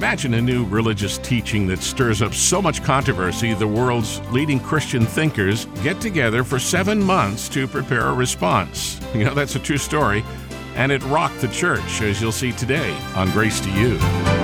Imagine a new religious teaching that stirs up so much controversy the world's leading Christian thinkers get together for 7 months to prepare a response. That's a true story, and it rocked the church, as you'll see today on Grace to You.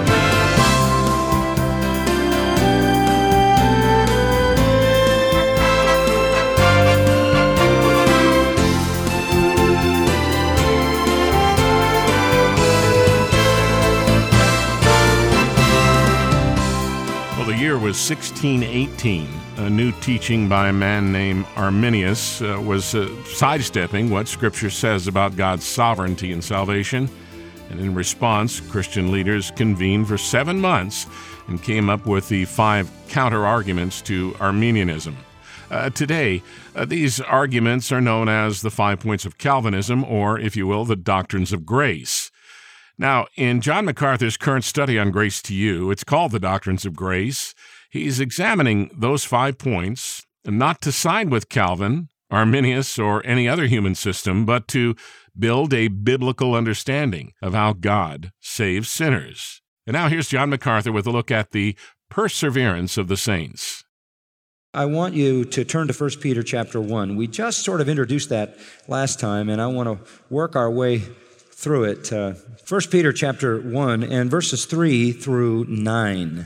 The year was 1618. A new teaching by a man named Arminius was sidestepping what Scripture says about God's sovereignty and salvation. And in response, Christian leaders convened for 7 months and came up with the 5 counter-arguments to Arminianism. Today, these arguments are known as the 5 points of Calvinism, or, if you will, the doctrines of grace. Now, in John MacArthur's current study on Grace to You, it's called The Doctrines of Grace. He's examining those 5 points, not to side with Calvin, Arminius, or any other human system, but to build a biblical understanding of how God saves sinners. And now here's John MacArthur with a look at the perseverance of the saints. I want you to turn to 1 Peter chapter 1. We just sort of introduced that last time, and I want to work our way through it. 1 Peter chapter 1 and verses 3 through 9.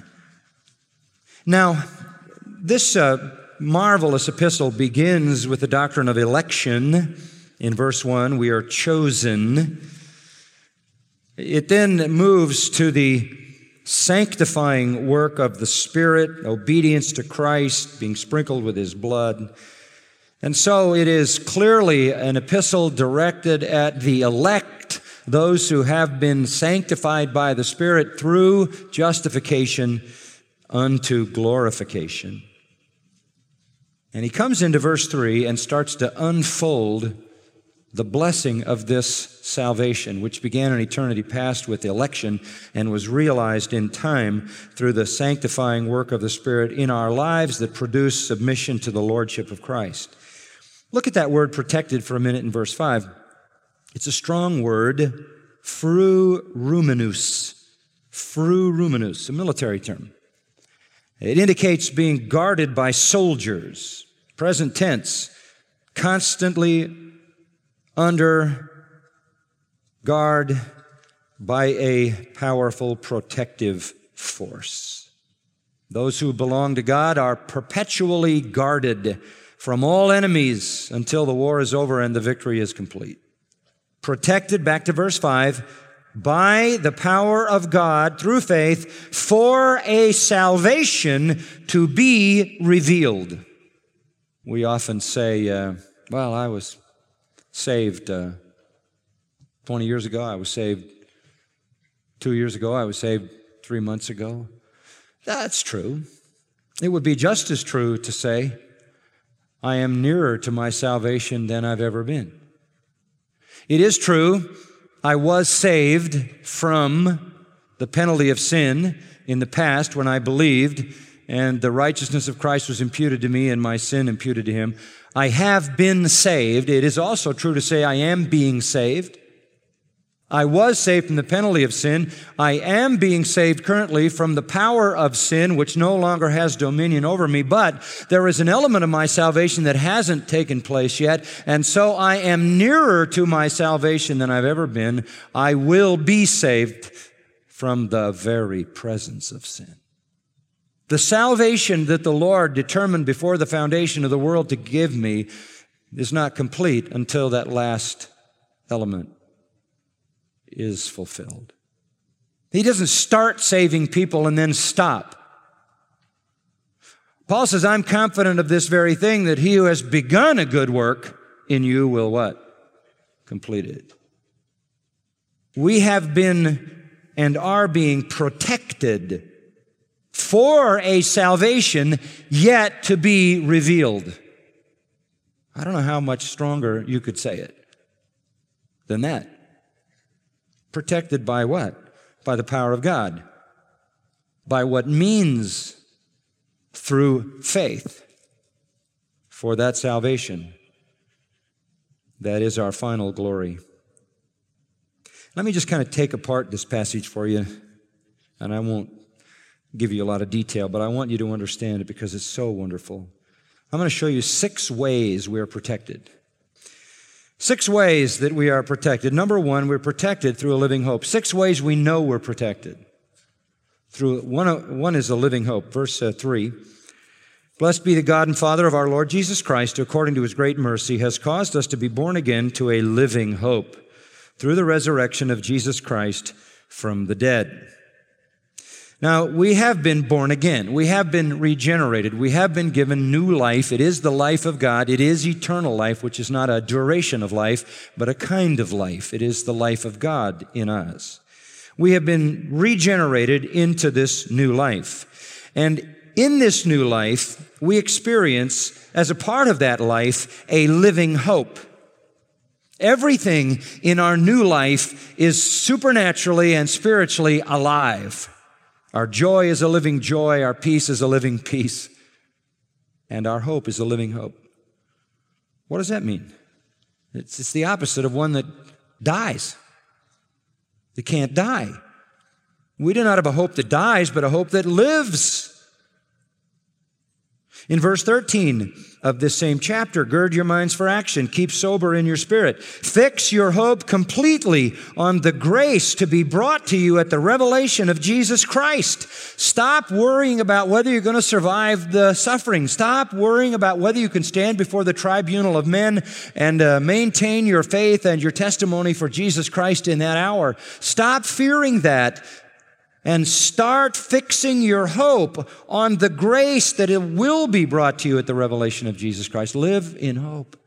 Now, this marvelous epistle begins with the doctrine of election. In verse 1, we are chosen. It then moves to the sanctifying work of the Spirit, obedience to Christ, being sprinkled with His blood. And so it is clearly an epistle directed at the elect, those who have been sanctified by the Spirit through justification unto glorification. And he comes into verse 3 and starts to unfold the blessing of this salvation, which began in eternity past with election and was realized in time through the sanctifying work of the Spirit in our lives that produce submission to the Lordship of Christ. Look at that word protected for a minute in verse 5. It's a strong word, fruruminus, a military term. It indicates being guarded by soldiers, present tense, constantly under guard by a powerful protective force. Those who belong to God are perpetually guarded from all enemies until the war is over and the victory is complete. Protected, back to verse 5, by the power of God through faith for a salvation to be revealed. We often say, well, I was saved 20 years ago. I was saved 2 years ago. I was saved 3 months ago. That's true. It would be just as true to say, I am nearer to my salvation than I've ever been. It is true, I was saved from the penalty of sin in the past when I believed, and the righteousness of Christ was imputed to me and my sin imputed to Him. I have been saved. It is also true to say I am being saved. I was saved from the penalty of sin. I am being saved currently from the power of sin, which no longer has dominion over me. But there is an element of my salvation that hasn't taken place yet, and so I am nearer to my salvation than I've ever been. I will be saved from the very presence of sin. The salvation that the Lord determined before the foundation of the world to give me is not complete until that last element is fulfilled. He doesn't start saving people and then stop. Paul says, I'm confident of this very thing, that he who has begun a good work in you will what? Complete it. We have been and are being protected for a salvation yet to be revealed. I don't know how much stronger you could say it than that. Protected by what? By the power of God. By what means? Through faith for that salvation. That is our final glory. Let me just kind of take apart this passage for you, and I won't give you a lot of detail, but I want you to understand it because it's so wonderful. I'm going to show you 6 ways we are protected. 6 ways that we are protected. Number 1, we're protected through a living hope. 6 ways we know we're protected. Through one is a living hope. Verse 3, "Blessed be the God and Father of our Lord Jesus Christ, who according to His great mercy has caused us to be born again to a living hope through the resurrection of Jesus Christ from the dead." Now, we have been born again. We have been regenerated. We have been given new life. It is the life of God. It is eternal life, which is not a duration of life, but a kind of life. It is the life of God in us. We have been regenerated into this new life. And in this new life, we experience, as a part of that life, a living hope. Everything in our new life is supernaturally and spiritually alive. Our joy is a living joy, our peace is a living peace, and our hope is a living hope. What does that mean? It's the opposite of one that dies. It can't die. We do not have a hope that dies, but a hope that lives. In verse 13 of this same chapter, gird your minds for action, keep sober in your spirit. Fix your hope completely on the grace to be brought to you at the revelation of Jesus Christ. Stop worrying about whether you're going to survive the suffering. Stop worrying about whether you can stand before the tribunal of men and maintain your faith and your testimony for Jesus Christ in that hour. Stop fearing that. And start fixing your hope on the grace that it will be brought to you at the revelation of Jesus Christ. Live in hope.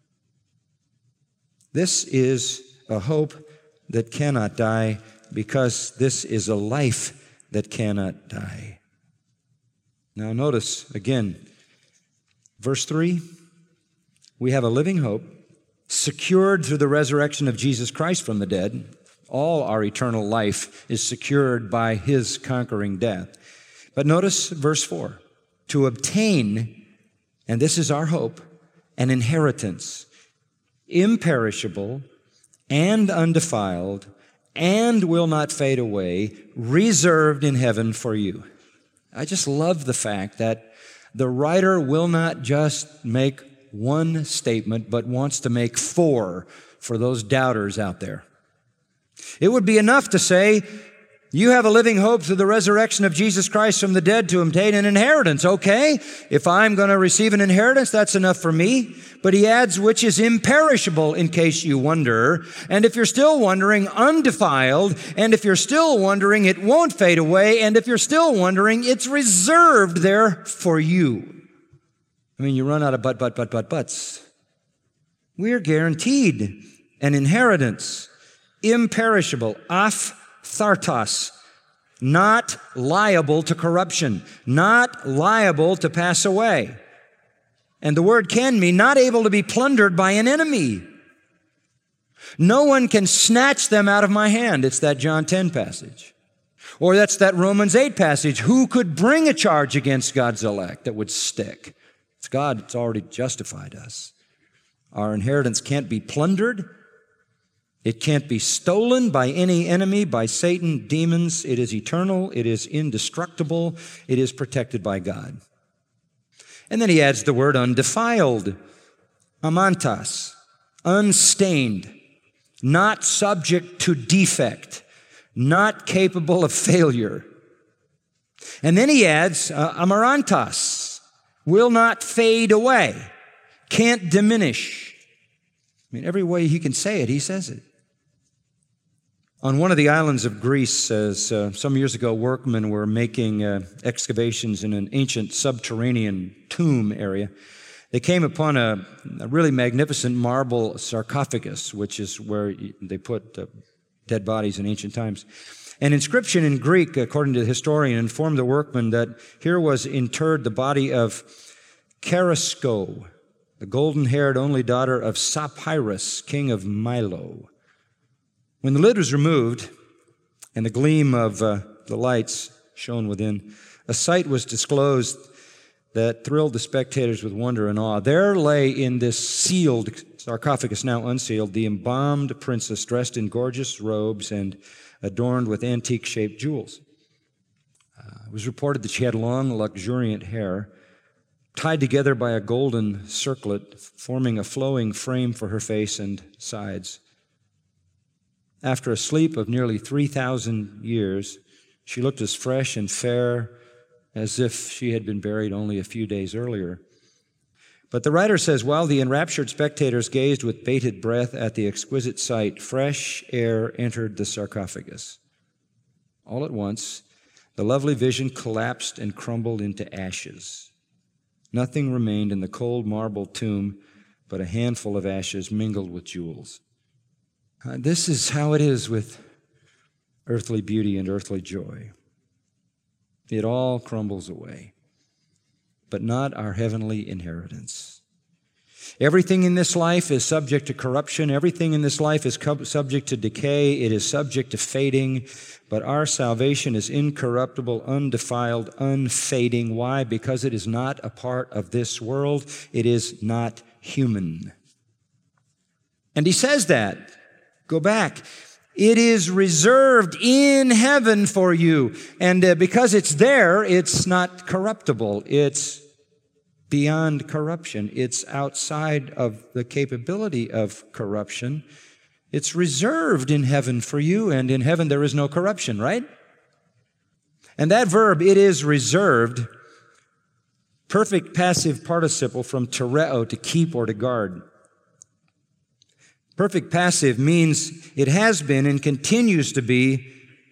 This is a hope that cannot die because this is a life that cannot die. Now notice again, verse 3, we have a living hope secured through the resurrection of Jesus Christ from the dead. All our eternal life is secured by His conquering death. But notice verse 4, to obtain, and this is our hope, an inheritance, imperishable and undefiled, and will not fade away, reserved in heaven for you. I just love the fact that the writer will not just make one statement, but wants to make 4 for those doubters out there. It would be enough to say, you have a living hope through the resurrection of Jesus Christ from the dead to obtain an inheritance. Okay, if I'm going to receive an inheritance, that's enough for me. But he adds, which is imperishable, in case you wonder. And if you're still wondering, undefiled. And if you're still wondering, it won't fade away. And if you're still wondering, it's reserved there for you. I mean, you run out of buts. We're guaranteed an inheritance. Imperishable, aphthartos, not liable to corruption, not liable to pass away. And the word can mean not able to be plundered by an enemy. No one can snatch them out of my hand. It's that John 10 passage. Or that's that Romans 8 passage. Who could bring a charge against God's elect that would stick? It's God that's already justified us. Our inheritance can't be plundered. It can't be stolen by any enemy, by Satan, demons. It is eternal. It is indestructible. It is protected by God. And then he adds the word undefiled, amantas, unstained, not subject to defect, not capable of failure. And then he adds amarantas, will not fade away, can't diminish. I mean, every way he can say it, he says it. On one of the islands of Greece, some years ago, workmen were making excavations in an ancient subterranean tomb area. They came upon a really magnificent marble sarcophagus, which is where they put dead bodies in ancient times. An inscription in Greek, according to the historian, informed the workmen that here was interred the body of Charisko, the golden-haired only daughter of Sapyrus, king of Milo. When the lid was removed and the gleam of the lights shone within, a sight was disclosed that thrilled the spectators with wonder and awe. There lay in this sealed sarcophagus, now unsealed, the embalmed princess dressed in gorgeous robes and adorned with antique-shaped jewels. It was reported that she had long, luxuriant hair, tied together by a golden circlet, forming a flowing frame for her face and sides. After a sleep of nearly 3,000 years, she looked as fresh and fair as if she had been buried only a few days earlier. But the writer says, while the enraptured spectators gazed with bated breath at the exquisite sight, fresh air entered the sarcophagus. All at once, the lovely vision collapsed and crumbled into ashes. Nothing remained in the cold marble tomb but a handful of ashes mingled with jewels. This is how it is with earthly beauty and earthly joy. It all crumbles away, but not our heavenly inheritance. Everything in this life is subject to corruption. Everything in this life is subject to decay. It is subject to fading, but our salvation is incorruptible, undefiled, unfading. Why? Because it is not a part of this world. It is not human. And he says that. Go back. It is reserved in heaven for you. And because it's there, it's not corruptible. It's beyond corruption. It's outside of the capability of corruption. It's reserved in heaven for you, and in heaven there is no corruption, right? And that verb, it is reserved, perfect passive participle from tereo, to keep or to guard. Perfect passive means it has been and continues to be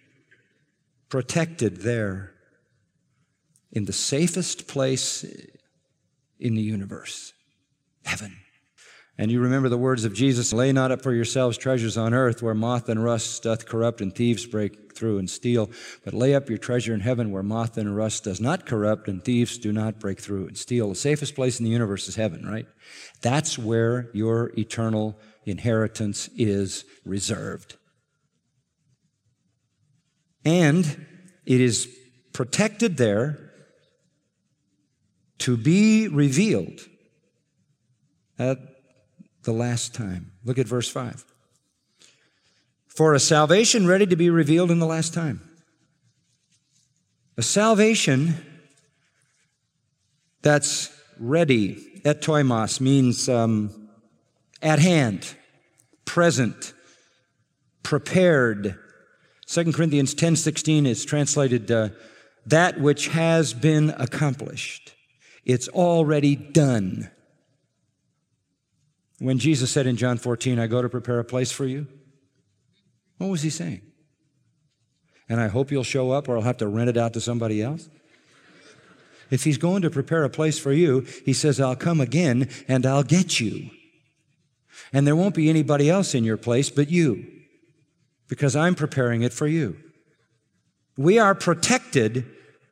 protected there in the safest place in the universe, heaven. And you remember the words of Jesus, lay not up for yourselves treasures on earth where moth and rust doth corrupt and thieves break through and steal, but lay up your treasure in heaven where moth and rust does not corrupt and thieves do not break through and steal. The safest place in the universe is heaven, right? That's where your eternal inheritance is reserved. And it is protected there to be revealed at the last time. Look at verse 5. For a salvation ready to be revealed in the last time. A salvation that's ready. Etoimos means at hand, present, prepared. 2 Corinthians 10:16 is translated, that which has been accomplished. It's already done. When Jesus said in John 14, I go to prepare a place for you, what was he saying? And I hope you'll show up or I'll have to rent it out to somebody else? If he's going to prepare a place for you, he says, I'll come again and I'll get you. And there won't be anybody else in your place but you, because I'm preparing it for you. We are protected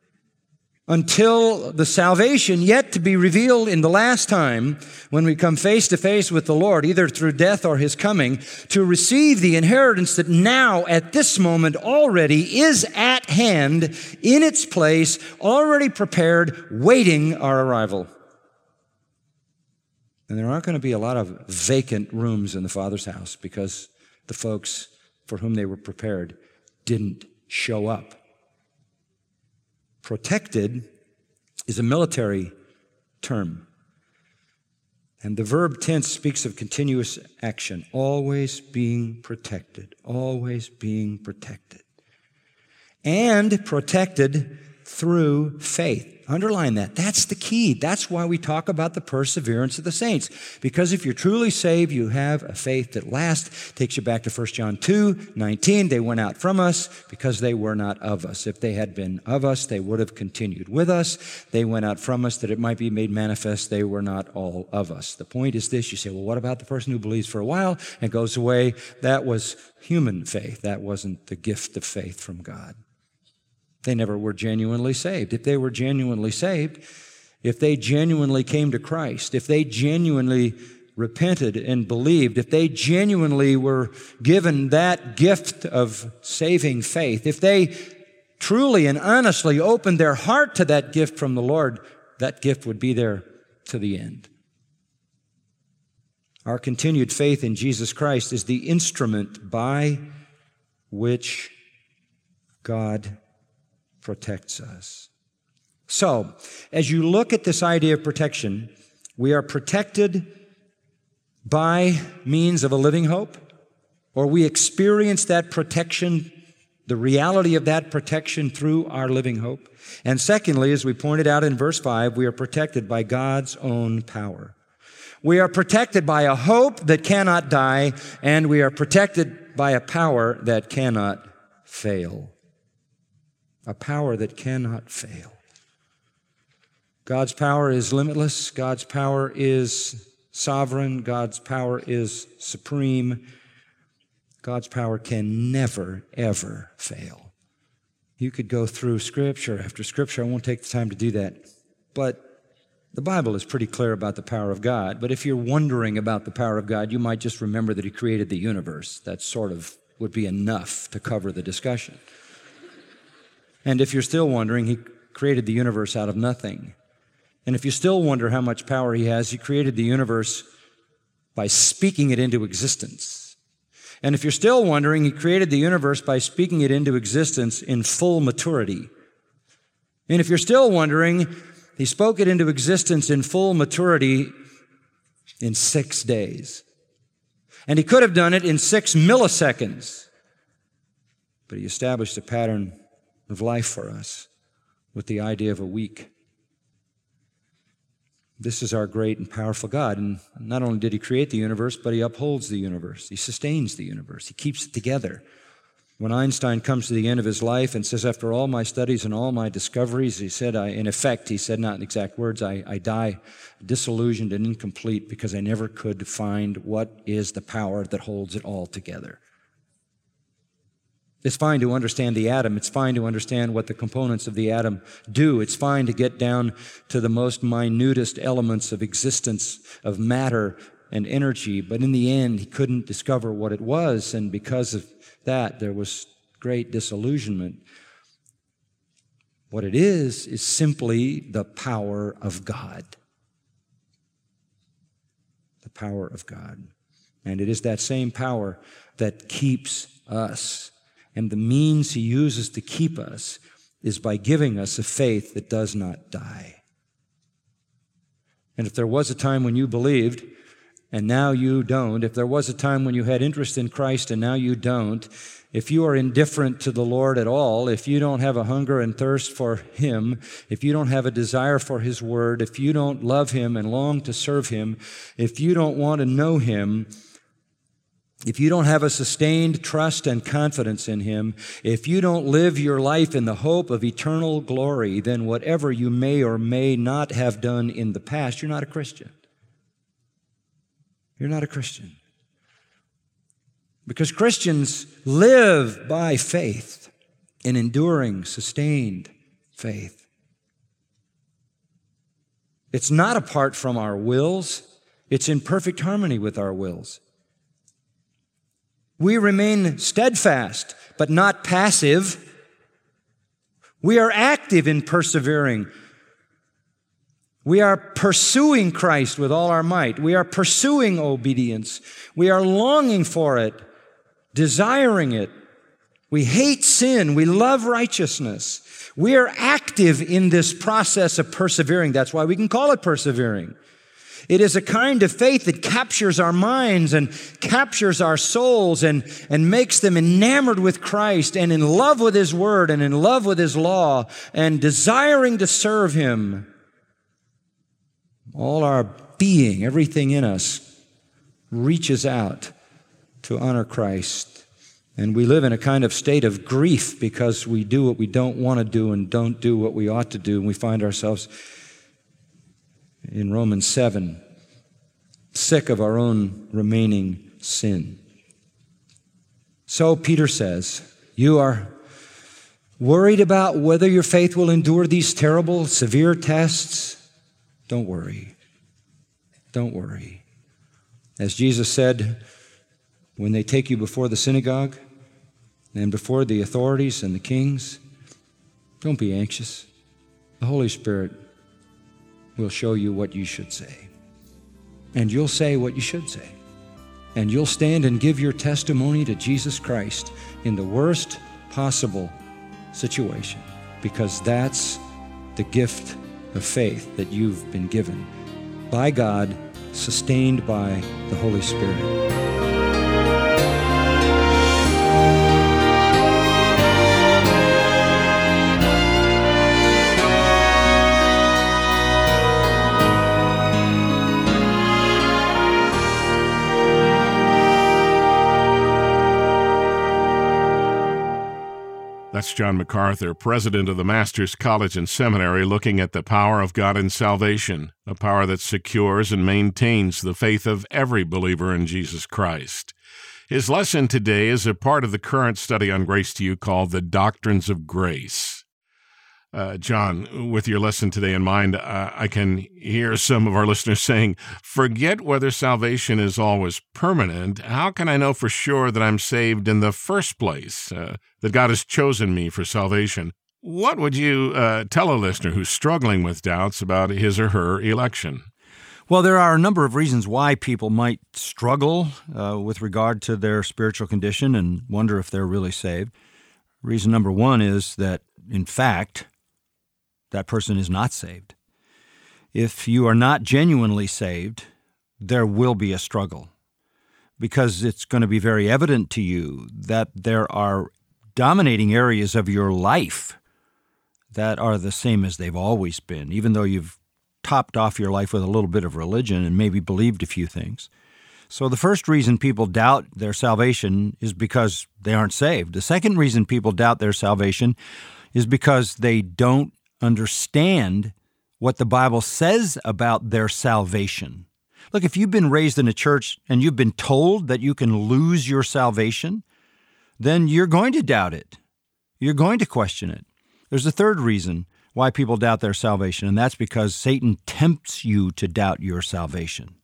until the salvation yet to be revealed in the last time, when we come face to face with the Lord, either through death or his coming, to receive the inheritance that now, at this moment, already is at hand, in its place, already prepared, waiting our arrival. And there aren't going to be a lot of vacant rooms in the Father's house because the folks for whom they were prepared didn't show up. Protected is a military term. And the verb tense speaks of continuous action, always being protected, always being protected. And protected through faith. Underline that. That's the key. That's why we talk about the perseverance of the saints. Because if you're truly saved, you have a faith that lasts. Takes you back to 1 John 2:19. They went out from us because they were not of us. If they had been of us, they would have continued with us. They went out from us that it might be made manifest they were not all of us. The point is this. You say, well, what about the person who believes for a while and goes away? That was human faith. That wasn't the gift of faith from God. They never were genuinely saved. If they were genuinely saved, if they genuinely came to Christ, if they genuinely repented and believed, if they genuinely were given that gift of saving faith, if they truly and honestly opened their heart to that gift from the Lord, that gift would be there to the end. Our continued faith in Jesus Christ is the instrument by which God protects us. So, as you look at this idea of protection, we are protected by means of a living hope, or we experience that protection, the reality of that protection through our living hope. And secondly, as we pointed out in verse 5, we are protected by God's own power. We are protected by a hope that cannot die, and we are protected by a power that cannot fail. A power that cannot fail. God's power is limitless. God's power is sovereign. God's power is supreme. God's power can never, ever fail. You could go through Scripture after Scripture. I won't take the time to do that. But the Bible is pretty clear about the power of God. But if you're wondering about the power of God, you might just remember that He created the universe. That sort of would be enough to cover the discussion. And if you're still wondering, He created the universe out of nothing. And if you still wonder how much power He has, He created the universe by speaking it into existence. And if you're still wondering, He created the universe by speaking it into existence in full maturity. And if you're still wondering, He spoke it into existence in full maturity in 6 days. And He could have done it in 6 milliseconds. But He established a pattern of life for us with the idea of a week. This is our great and powerful God. And not only did He create the universe, but He upholds the universe. He sustains the universe. He keeps it together. When Einstein comes to the end of his life and says, after all my studies and all my discoveries, he said, in effect, he said, not in exact words, I die disillusioned and incomplete because I never could find what is the power that holds it all together. It's fine to understand the atom. It's fine to understand what the components of the atom do. It's fine to get down to the most minutest elements of existence, of matter and energy. But in the end, he couldn't discover what it was. And because of that, there was great disillusionment. What it is simply the power of God. The power of God. And it is that same power that keeps us. And the means He uses to keep us is by giving us a faith that does not die. And if there was a time when you believed, and now you don't, if there was a time when you had interest in Christ and now you don't, if you are indifferent to the Lord at all, if you don't have a hunger and thirst for Him, if you don't have a desire for His Word, if you don't love Him and long to serve Him, if you don't want to know Him, if you don't have a sustained trust and confidence in Him, if you don't live your life in the hope of eternal glory, then whatever you may or may not have done in the past, you're not a Christian. You're not a Christian. Because Christians live by faith, in enduring, sustained faith. It's not apart from our wills. It's in perfect harmony with our wills. We remain steadfast, but not passive. We are active in persevering. We are pursuing Christ with all our might. We are pursuing obedience. We are longing for it, desiring it. We hate sin. We love righteousness. We are active in this process of persevering. That's why we can call it persevering. It is a kind of faith that captures our minds and captures our souls and makes them enamored with Christ and in love with His Word and in love with His law and desiring to serve Him. All our being, everything in us, reaches out to honor Christ. And we live in a kind of state of grief because we do what we don't want to do and don't do what we ought to do. And we find ourselves in Romans 7, sick of our own remaining sin. So Peter says, you are worried about whether your faith will endure these terrible, severe tests? Don't worry. Don't worry. As Jesus said, when they take you before the synagogue and before the authorities and the kings, don't be anxious. The Holy Spirit will show you what you should say. And you'll say what you should say. And you'll stand and give your testimony to Jesus Christ in the worst possible situation. because that's the gift of faith that you've been given by God, sustained by the Holy Spirit. That's John MacArthur, president of the Masters College and Seminary, looking at the power of God in salvation, a power that secures and maintains the faith of every believer in Jesus Christ. His lesson today is a part of the current study on Grace to You called The Doctrines of Grace. John, with your lesson today in mind, I can hear some of our listeners saying, forget whether salvation is always permanent. How can I know for sure that I'm saved in the first place, that God has chosen me for salvation? What would you tell a listener who's struggling with doubts about his or her election? Well, there are a number of reasons why people might struggle with regard to their spiritual condition and wonder if they're really saved. Reason number one is that, in fact, that person is not saved. If you are not genuinely saved, there will be a struggle, because it's going to be very evident to you that there are dominating areas of your life that are the same as they've always been, even though you've topped off your life with a little bit of religion and maybe believed a few things. So the first reason people doubt their salvation is because they aren't saved. The second reason people doubt their salvation is because they don't understand what the Bible says about their salvation. Look, if you've been raised in a church and you've been told that you can lose your salvation, then you're going to doubt it. You're going to question it. There's a third reason why people doubt their salvation, and that's because Satan tempts you to doubt your salvation.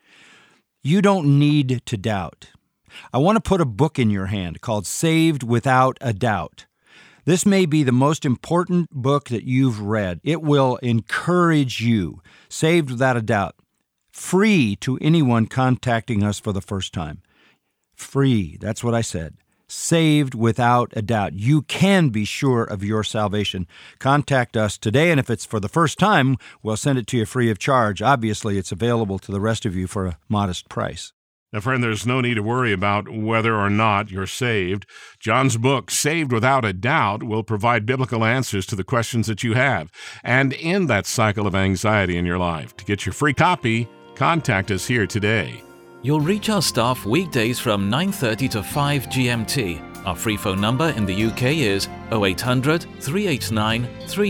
You don't need to doubt. I want to put a book in your hand called Saved Without a Doubt. This may be the most important book that you've read. It will encourage you. Saved Without a Doubt. Free to anyone contacting us for the first time. Free, that's what I said. Saved Without a Doubt. You can be sure of your salvation. Contact us today, and if it's for the first time, we'll send it to you free of charge. Obviously, it's available to the rest of you for a modest price. Now, friend, there's no need to worry about whether or not you're saved. John's book, Saved Without a Doubt, will provide biblical answers to the questions that you have and end that cycle of anxiety in your life. To get your free copy, contact us here today. You'll reach our staff weekdays from 9:30 to 5 GMT. Our free phone number in the UK is 0800 389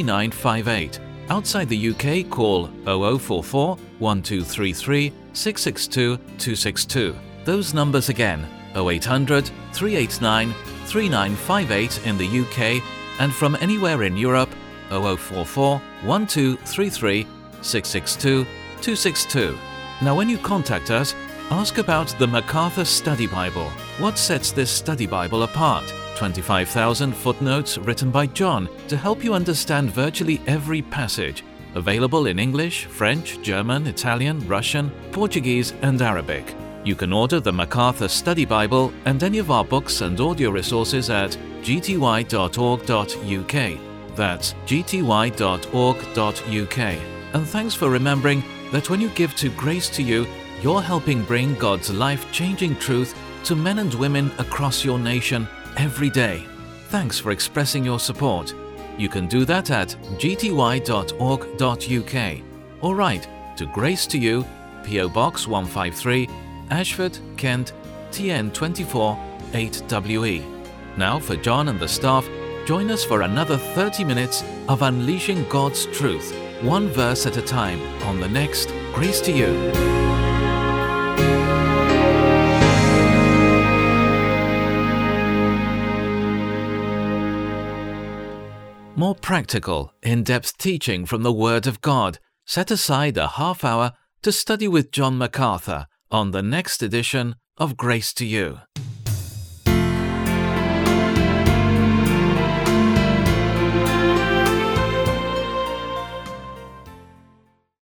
3958. Outside the UK, call 0044 1233 662 262. Those numbers again, 0800 389 3958 in the UK, and from anywhere in Europe, 0044 1233 662 262. Now, when you contact us, ask about the MacArthur Study Bible. What sets this study Bible apart? 25,000 footnotes written by John to help you understand virtually every passage. Available in English, French, German, Italian, Russian, Portuguese, and Arabic. You can order the MacArthur Study Bible and any of our books and audio resources at gty.org.uk. That's gty.org.uk. And thanks for remembering that when you give to Grace to You, you're helping bring God's life-changing truth to men and women across your nation every day. Thanks for expressing your support. You can do that at gty.org.uk or write to Grace to You, P.O. Box 153, Ashford, Kent, TN 24 8WE. Now for John and the staff, join us for another 30 minutes of unleashing God's truth, one verse at a time, on the next Grace to You. More practical, in-depth teaching from the Word of God. Set aside a half hour to study with John MacArthur on the next edition of Grace to You.